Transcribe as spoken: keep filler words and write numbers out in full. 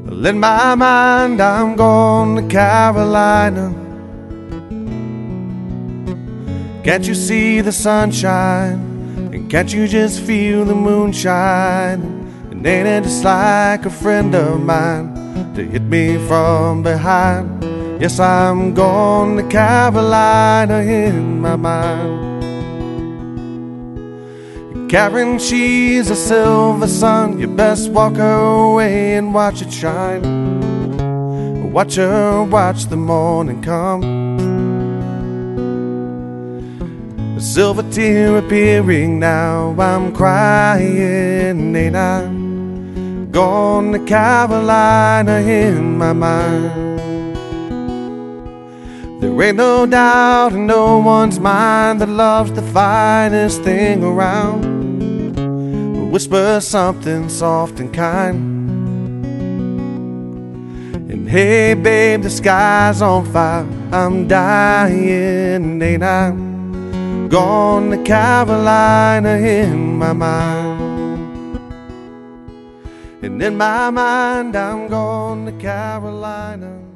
Well, in my mind, I'm going to Carolina. Can't you see the sunshine? And can't you just feel the moonshine? And ain't it just like a friend of mine to hit me from behind? Yes, I'm going to Carolina in my mind. Karen, she's a silver sun. You best walk her away and watch it shine. Watch her watch the morning come. A silver tear appearing now. I'm crying, ain't I? Gone to Carolina in my mind. There ain't no doubt in no one's mind that love's the finest thing around. Whisper something soft and kind. And hey babe, the sky's on fire. I'm dying, ain't I? Gone to Carolina in my mind. And in my mind I'm gone to Carolina.